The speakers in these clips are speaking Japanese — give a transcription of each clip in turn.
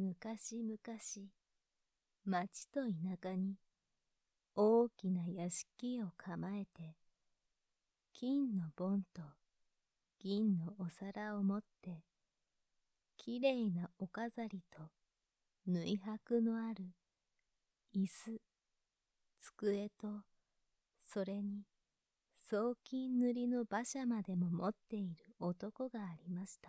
昔々、町と田舎に大きな屋敷を構えて、金の盆と銀のお皿を持って、きれいなお飾りと縫い箔のある椅子、机と、それに装金塗りの馬車までも持っている男がありました。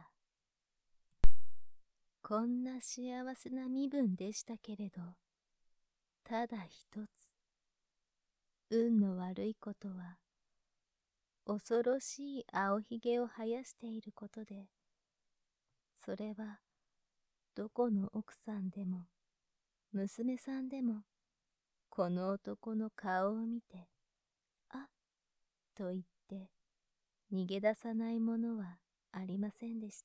こんな幸せな身分でしたけれど、ただ一つ、運の悪いことは、恐ろしい青ひげを生やしていることで、それはどこの奥さんでも娘さんでもこの男の顔を見て、あっと言って逃げ出さないものはありませんでした。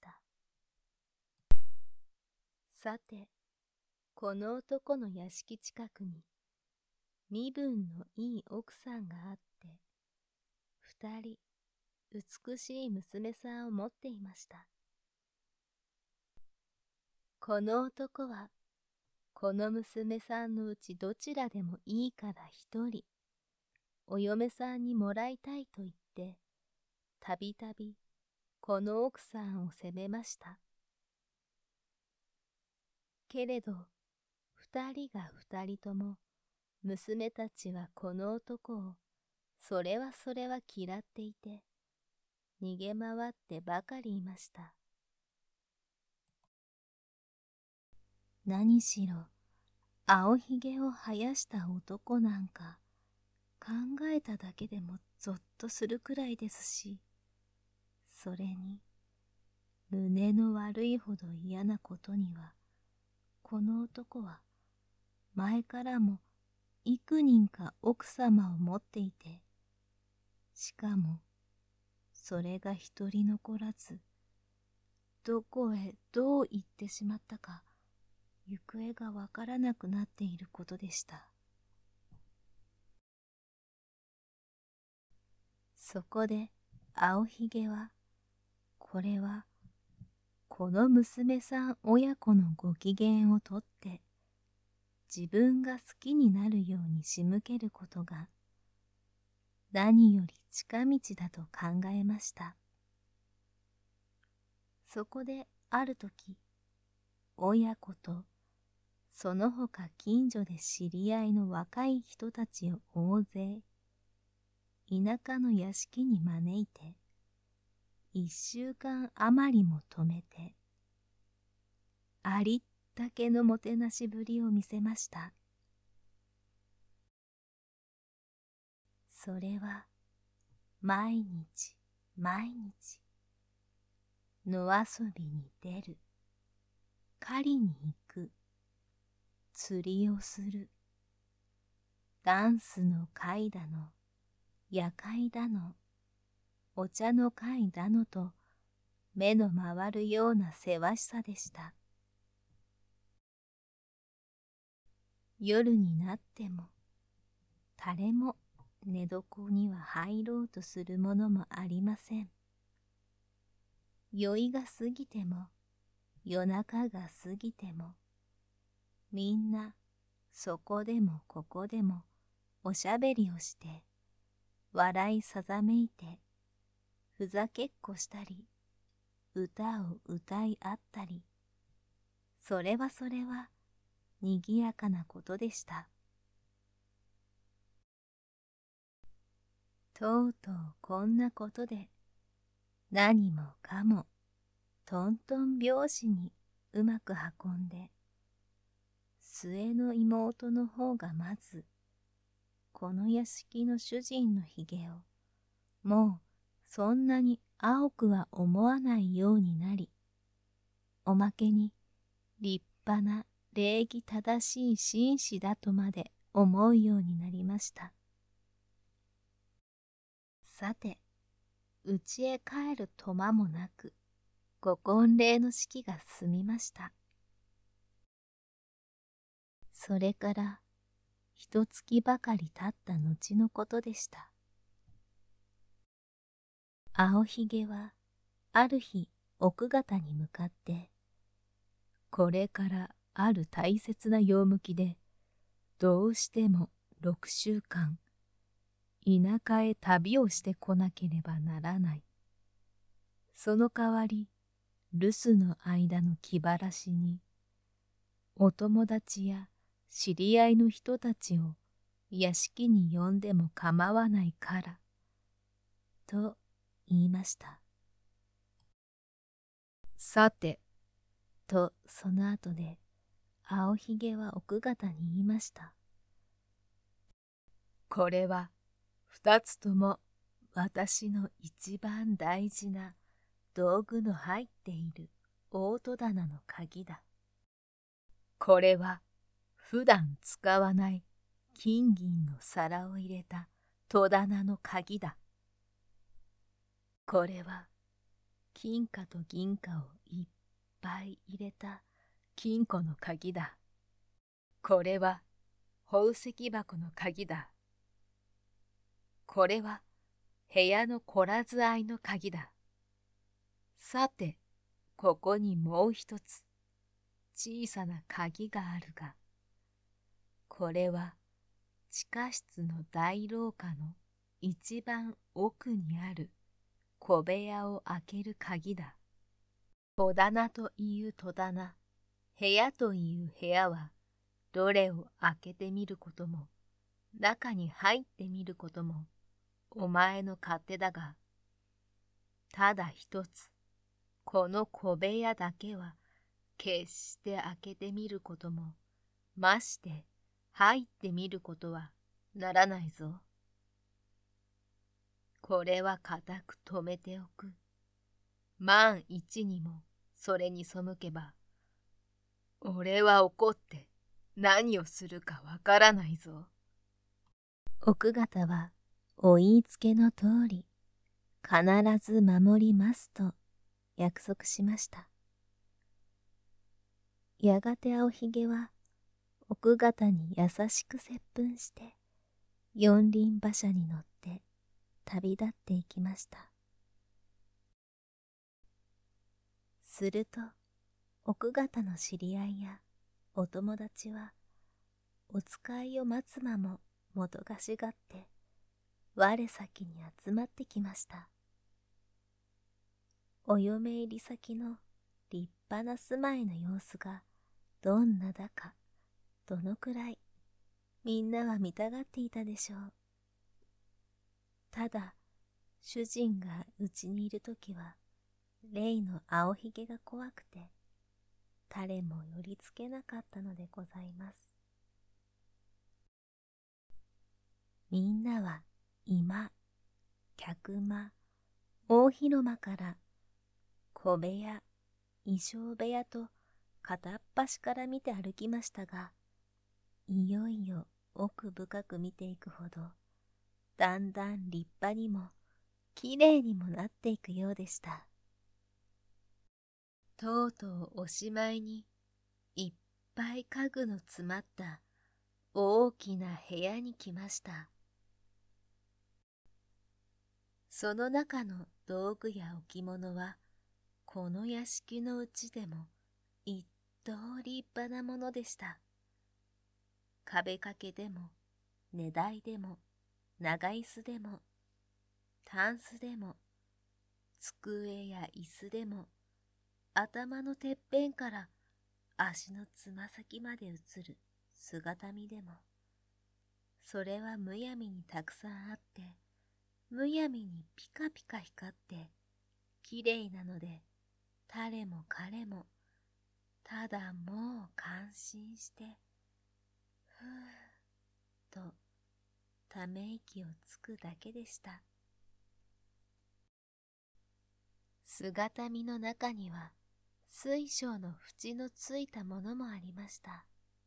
さて、この男の屋敷近くに身分のいい奥さんがあって、二人美しい娘さんを持っていました。この男はこの娘さんのうちどちらでもいいから一人お嫁さんにもらいたいと言って、たびたびこの奥さんを責めました。けれど二人が二人とも娘たちはこの男をそれは嫌っていて、逃げ回ってばかりいました。何しろ青ひげを生やした男なんか考えただけでもぞっとするくらいですし、それに胸の悪いほど嫌なことには、この男は前からも幾人か奥様を持っていて、しかもそれが一人残らず、どこへどう行ってしまったか行方がわからなくなっていることでした。そこで青ひげは、これはこの娘さん親子のご機嫌をとって自分が好きになるように仕向けることが何より近道だと考えました。そこであるとき、親子とその他近所で知り合いの若い人たちを大勢田舎の屋敷に招いて1週間余りも泊めてありったけのもてなしぶりを見せました。それは毎日毎日野遊びに出る、狩りに行く、釣りをする、ダンスの会だの、夜会だの、お茶の会だのと目の回るようなせわしさでした。夜になっても誰も寝床には入ろうとするものもありません。酔いが過ぎても夜中が過ぎてもみんなそこでもここでもおしゃべりをして笑いさざめいてふざけっこしたり歌を歌い合ったり、それはにぎやかなことでした。とうとうこんなことで何もかもトントン拍子にうまく運んで、末の妹の方がまずこの屋敷の主人のひげをもうそんなに青くは思わないようになり、おまけに立派な礼儀正しい紳士だとまで思うようになりました。さて、家へ帰るとまもなくご婚礼の式が済みました。それから一月ばかり経った後のことでした。青ひげはある日奥方に向かって、これからある大切な用向きで、どうしても6週間、田舎へ旅をしてこなければならない。その代わり、留守の間の気晴らしに、お友達や知り合いの人たちを屋敷に呼んでも構わないから、と言いました。さて、とその後で、青ひげは奥方に言いました。これは二つとも私の一番大事な道具の入っている大戸棚の鍵だ。これは普段使わない金銀の皿を入れた戸棚の鍵だ。これは金貨と銀貨をいっぱい入れた金庫の鍵だ。これは宝石箱の鍵だ。これは部屋のこらず合いの鍵だ。さて、ここにもう一つ小さな鍵があるが、これは地下室の大廊下の一番奥にある小部屋を開ける鍵だ。戸棚という戸棚、部屋という部屋は、どれを開けてみることも、中に入ってみることも、お前の勝手だが、ただ一つ、この小部屋だけは、決して開けてみることも、まして入ってみることはならないぞ。これは固く止めておく。万一にもそれに背けば、俺は怒って何をするかわからないぞ。奥方はお言いつけの通り、必ず守りますと約束しました。やがて青ひげは奥方に優しく接吻して、四輪馬車に乗って旅立っていきました。すると、奥方の知り合いやお友達は、お使いを待つ間ももどかしがって、我先に集まってきました。お嫁入り先の立派な住まいの様子がどんなだか、どのくらい、みんなは見たがっていたでしょう。ただ、主人がうちにいるときは、例の青ひげが怖くて、誰も寄りつけなかったのでございます。みんなは居間、客間、大広間から小部屋、衣装部屋と片っ端から見て歩きましたが、いよいよ奥深く見ていくほど、だんだん立派にもきれいにもなっていくようでした。とうとうおしまいにいっぱい家具の詰まった大きな部屋に来ました。その中の道具や置物は、この屋敷のうちでも一等立派なものでした。壁掛けでも、根台でも、長椅子でも、タンスでも、机や椅子でも、頭のてっぺんから足のつま先まで映る姿見でも、それはむやみにたくさんあって、むやみにピカピカ光って、きれいなので、誰も彼も、ただもう感心して、ふーと、ため息をつくだけでした。姿見の中には、水晶の縁のついたものもありました。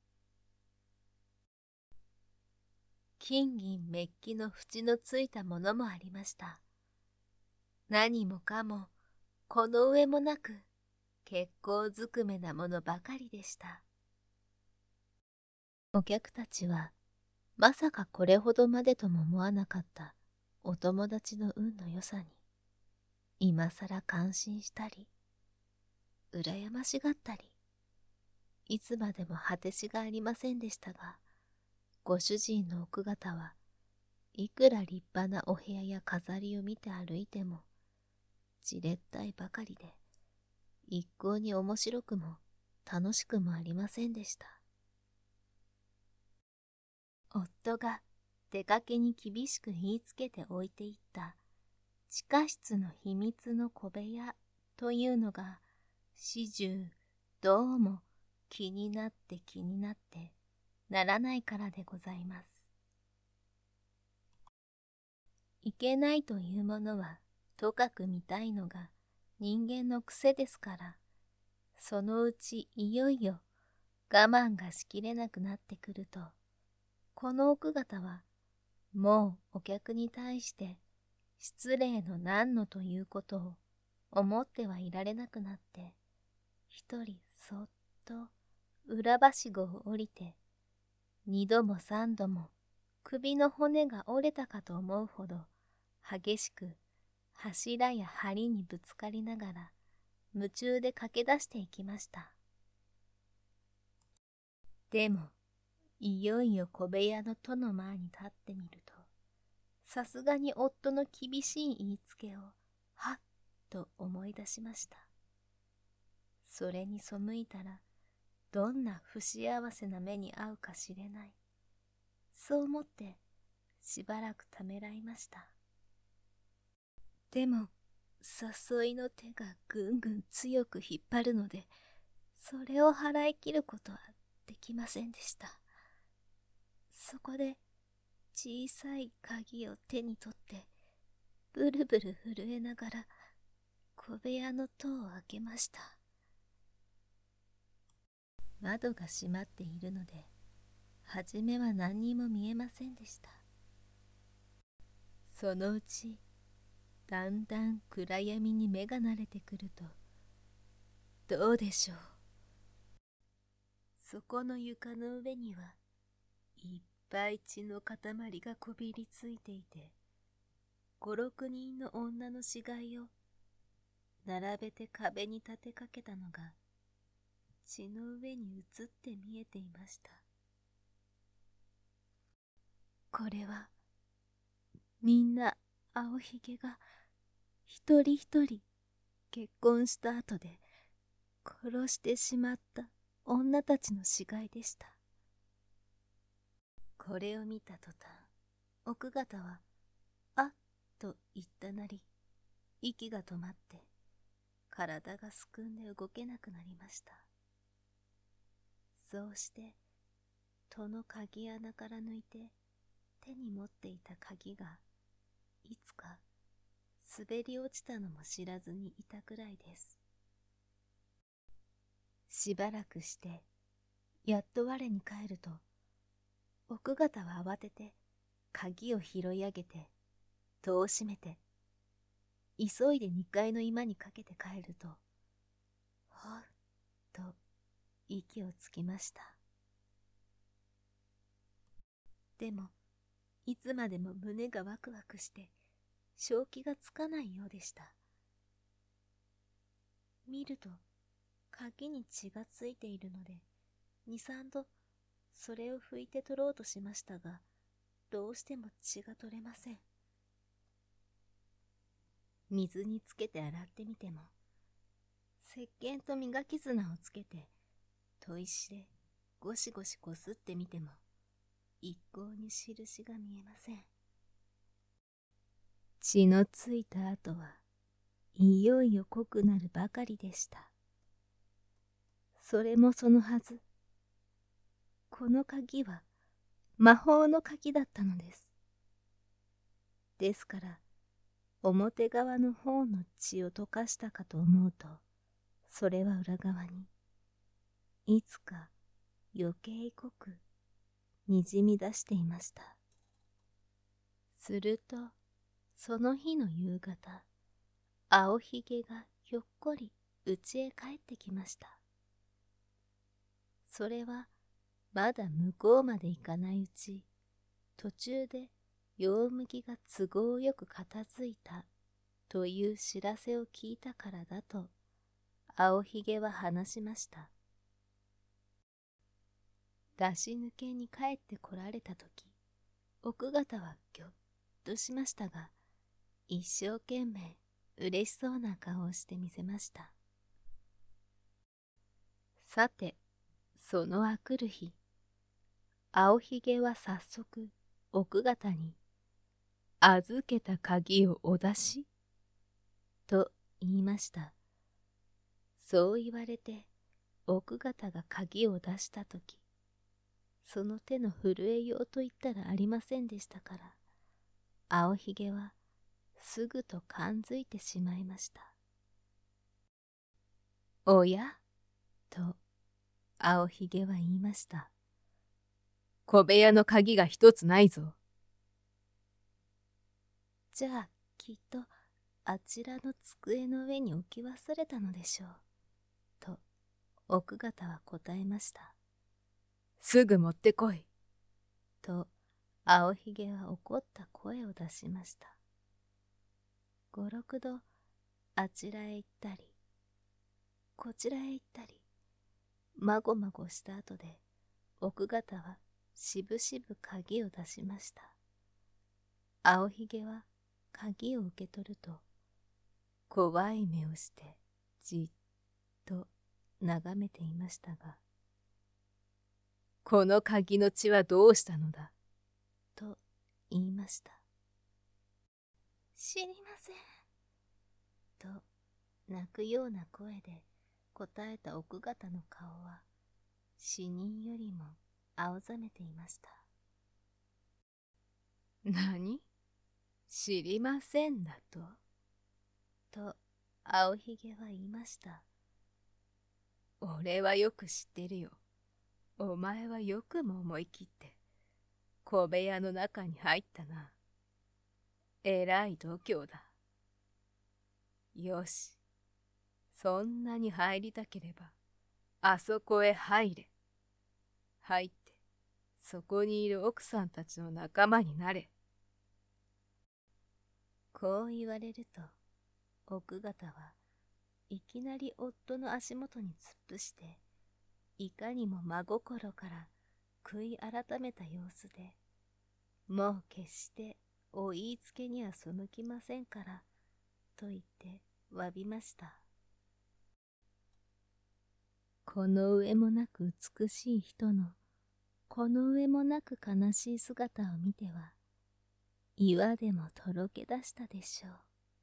金銀メッキの縁のついたものもありました。何もかも、この上もなく、結構ずくめなものばかりでした。お客たちは、まさかこれほどまでとも思わなかったお友達の運の良さに、今さら感心したり、羨ましがったり、 いつまでも果てしがありませんでしたが、ご主人の奥方はいくら立派なお部屋や飾りを見て歩いても、じれったいばかりで、一向に面白くも楽しくもありませんでした。夫が出かけに厳しく言いつけて置いていった地下室の秘密の小部屋というのが始終どうも気になってならないからでございます。いけないというものはとかく見たいのが人間の癖ですから、そのうちいよいよ我慢がしきれなくなってくると、この奥方はもうお客に対して失礼のなんのということを思ってはいられなくなって、一人そっと裏はしごを降りて、二度も三度も首の骨が折れたかと思うほど激しく柱や梁にぶつかりながら夢中で駆け出していきました。でもいよいよ小部屋の戸の前に立ってみると、さすがに夫の厳しい言いつけをはっと思い出しました。それに背いたらどんな不幸せな目に遭うかしれない。そう思ってしばらくためらいました。でも誘いの手がぐんぐん強く引っ張るので、それを払い切ることはできませんでした。そこで小さい鍵を手に取ってブルブル震えながら小部屋の戸を開けました。窓が閉まっているので、はじめは何にも見えませんでした。そのうちだんだん暗闇に目が慣れてくると、どうでしょう。そこの床の上にはいっぱい血の塊がこびりついていて、5、6人の女の死骸を並べて壁に立てかけたのが血の上に映って見えていました。これはみんな青ひげが一人一人結婚した後で殺してしまった女たちの死骸でした。これを見た途端、奥方はあっと言ったなり、息が止まって体がすくんで動けなくなりました。そうして戸の鍵穴から抜いて手に持っていた鍵がいつか滑り落ちたのも知らずにいたくらいです。しばらくしてやっと我に返ると、奥方は慌てて鍵を拾い上げて戸を閉めて、急いで2階の居間にかけて帰ると、ほっと息をつきました。でもいつまでも胸がワクワクして正気がつかないようでした。見ると鍵に血がついているので、2、3度それを拭いて取ろうとしましたが、どうしても血が取れません。水につけて洗ってみても、石鹸と磨き砂をつけて砥石でゴシゴシこすってみても一向に印が見えません。血のついた跡はいよいよ濃くなるばかりでした。それもそのはず、この鍵は魔法の鍵だったのです。ですから表側の方の血を溶かしたかと思うと、それは裏側にいつか余計濃くにじみ出していました。するとその日の夕方、青ひげがひょっこり家へ帰ってきました。それはまだ向こうまで行かないうち、途中でヨウムギが都合よく片付いたという知らせを聞いたからだと青ひげは話しました。 出し抜けに帰ってこられたとき、奥方はぎょっとしましたが、一生懸命嬉しそうな顔をしてみせました。さて、そのあくる日、青ひげは早速奥方に、預けた鍵をお出しと言いました。そう言われて奥方が鍵を出したとき、その手の震えようと言ったらありませんでしたから、青ひげはすぐと感づいてしまいました。おやと青ひげは言いました。小部屋の鍵が一つないぞ。じゃあきっとあちらの机の上に置き忘れたのでしょう。と奥方は答えました。すぐ持ってこい。と青ひげは怒った声を出しました。五六度あちらへ行ったりこちらへ行ったりまごまごした後で奥方はしぶしぶ鍵を出しました。青ひげは鍵を受け取ると怖い目をしてじっと眺めていましたが、この鍵の血はどうしたのだと言いました。知りませんと泣くような声で答えた奥方の顔は死人よりも青ざめていました。何？知りませんだと青ひげは言いました。俺はよく知ってるよ。お前はよくも思い切って小部屋の中に入ったな。えらい度胸だ。よし、そんなに入りたければあそこへ入れ。入ってそこにいる奥さんたちの仲間になれ。こう言われると奥方はいきなり夫の足元に突っ伏していかにも真心から悔い改めた様子で、もう決してお言いつけには背きませんからと言って詫びました。この上もなく美しい人のこの上もなく悲しい姿を見ては岩でもとろけ出したでしょう。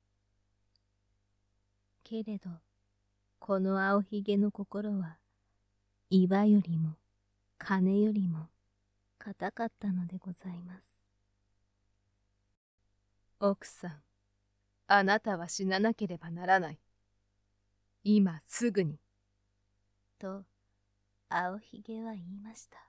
けれどこの青ひげの心は岩よりも金よりも固かったのでございます。奥さん、あなたは死ななければならない。今すぐに。と青ひげは言いました。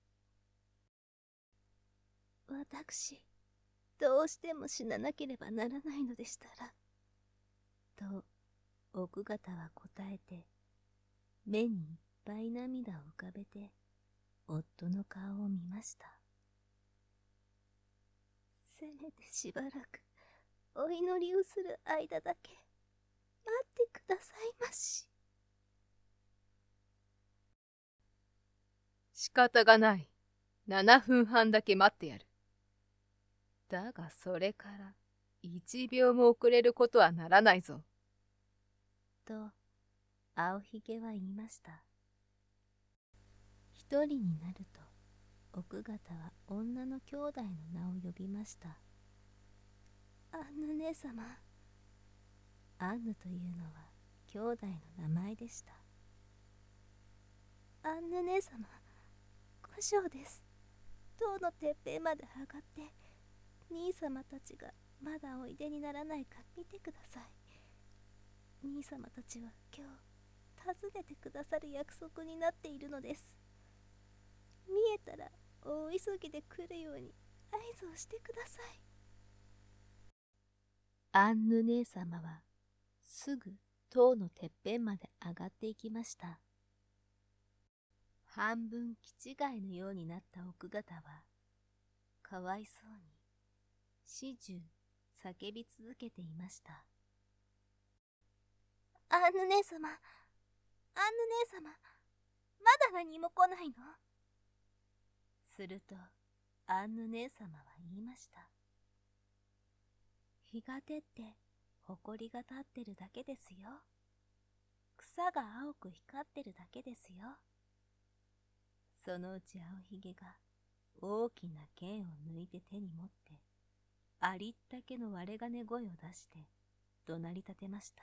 私、どうしても死ななければならないのでしたら。と奥方は答えて、目にいっぱい涙を浮かべて夫の顔を見ました。せめてしばらくお祈りをする間だけ待ってくださいまし。仕方がない。7分半だけ待ってやる。だがそれから1秒も遅れることはならないぞ。と青ひげは言いました。一人になると奥方は女の兄弟の名を呼びました。アンヌ姉様。アンヌというのは兄弟の名前でした。アンヌ姉様、五章です。塔のてっぺんまで上がって兄様たちがまだおいでにならないか見てください。兄様たちは今日訪ねてくださる約束になっているのです。見えたら大急ぎで来るように合図をしてください。アンヌ姉様はすぐ塔のてっぺんまで上がっていきました。半分気違いのようになった奥方はかわいそうに始終叫び続けていました。アンヌ姉様、アンヌ姉様、まだ何も来ないの？ すると、アンヌ姉様は言いました。日が照って、埃が立ってるだけですよ。草が青く光ってるだけですよ。そのうち青ひげが大きな剣を抜いて手に持って、ありったけの割れ金声を出して怒鳴り立てました。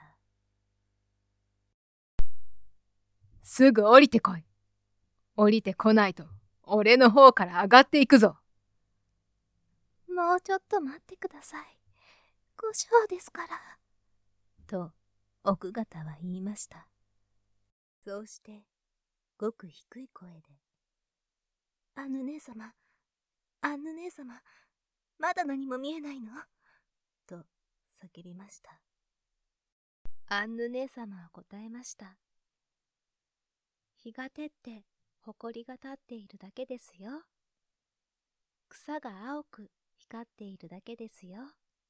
すぐ降りてこい。降りてこないと、俺の方から上がっていくぞ。 もうちょっと待ってください。ご承ですから。と、奥方は言いました。そうして、ごく低い声で、アンヌ姉様、アンヌ姉様、まだ何も見えないのと叫びました。アンヌ姉様は答えました。日が照って埃が立っているだけですよ。草が青く光っているだけですよ。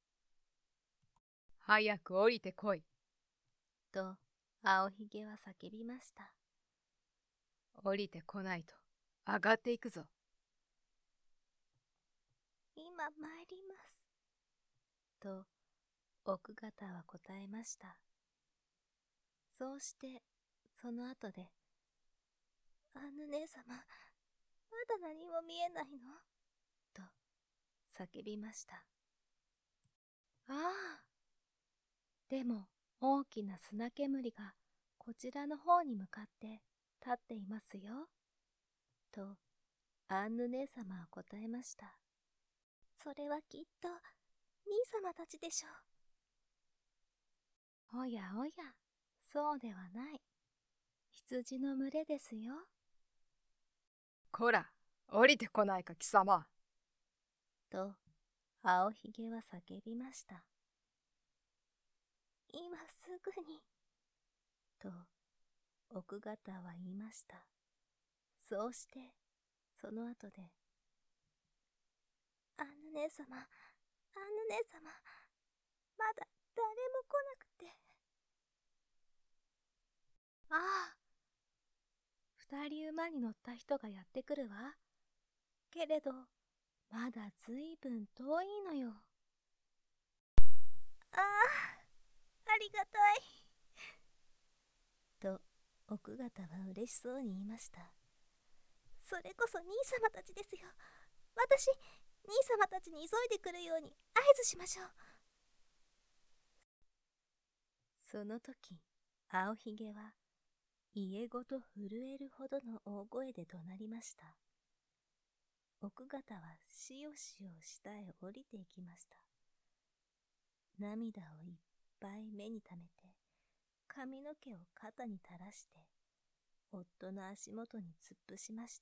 早く降りてこい。 と青ひげは叫びました。 降りてこないと上がっていくぞ。 今参ります。と奥方は答えました。そうしてその後で、アンヌ姉様、まだ何も見えないのと叫びました。ああ、でも大きな砂煙がこちらの方に向かって立っていますよ。とアンヌ姉様は答えました。それはきっと兄様たちでしょう。おやおや、そうではない。羊の群れですよ。 こら、降りてこないか貴様。 と青ひげは叫びました。今すぐに。と奥方は言いました。そうしてその後で、アンヌ姉様、アンヌ姉様、まだ誰も来なくて。ああ、二人馬に乗った人がやってくるわ。けれど、まだずいぶん遠いのよ。ああ、ありがたい。と、奥方は嬉しそうに言いました。それこそ兄様たちですよ。私、兄様たちに急いでくるように合図しましょう。その時、青ひげは家ごと震えるほどの大声で怒鳴りました。奥方はしおしお下へ降りていきました。涙をいっぱい目にためて、髪の毛を肩に垂らして、夫の足元に突っ伏しました。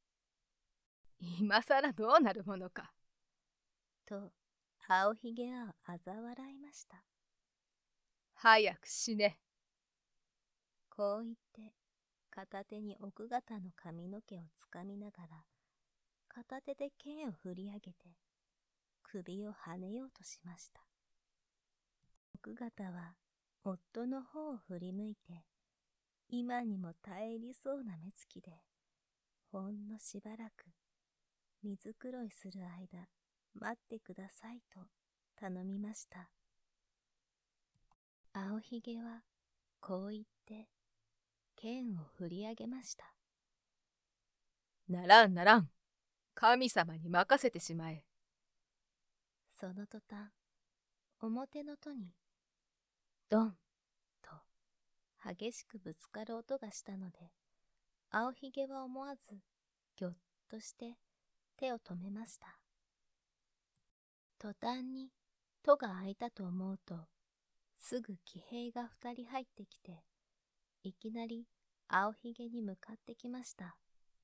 今さらどうなるものか。 と、青ひげは嘲笑いました。 早く死ね。 こう言って、片手に奥方の髪の毛をつかみながら、片手で剣を振り上げて、首をはねようとしました。奥方は夫の方を振り向いて、今にも耐え入りそうな目つきで、ほんのしばらく水黒いする間待ってくださいと頼みました。青ひげはこう言って剣を振り上げました。 ならんならん。神様に任せてしまえ。 その途端、表の戸にドンと激しくぶつかる音がしたので、青ひげは思わずぎょっとして手を止めました。途端に戸が開いたと思うと、すぐ騎兵が2人入ってきて、いきなり青ひげに向かってきました。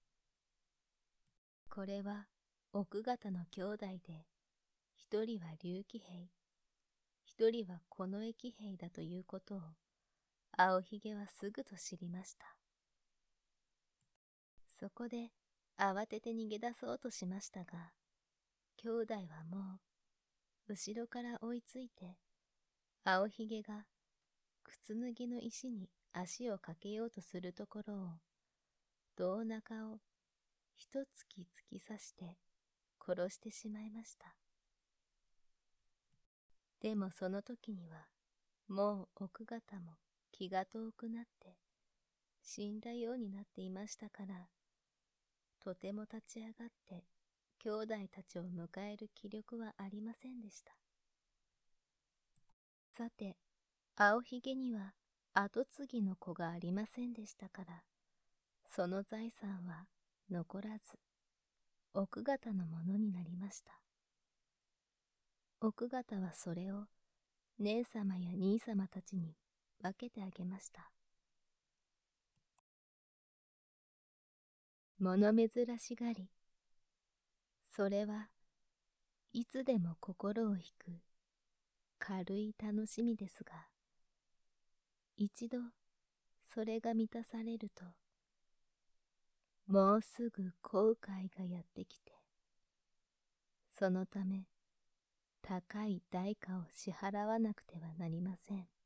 これは奥方の兄弟で、一人は竜騎兵、一人は近衛騎兵だということを、青ひげはすぐと知りました。そこで慌てて逃げ出そうとしましたが、兄弟はもう後ろから追いついて、青ひげが靴脱ぎの石に足をかけようとするところを、胴中を一突き突き刺して殺してしまいました。でもその時にはもう奥方も気が遠くなって死んだようになっていましたから、とても立ち上がって兄弟たちを迎える気力はありませんでした。さて、青ひげには跡継ぎの子がありませんでしたから、その財産は残らず、奥方のものになりました。奥方はそれを姉様や兄様たちに分けてあげました。物珍しがり、それはいつでも心を引く軽い楽しみですが、一度それが満たされると、もうすぐ後悔がやってきて、そのため高い代価を支払わなくてはなりません。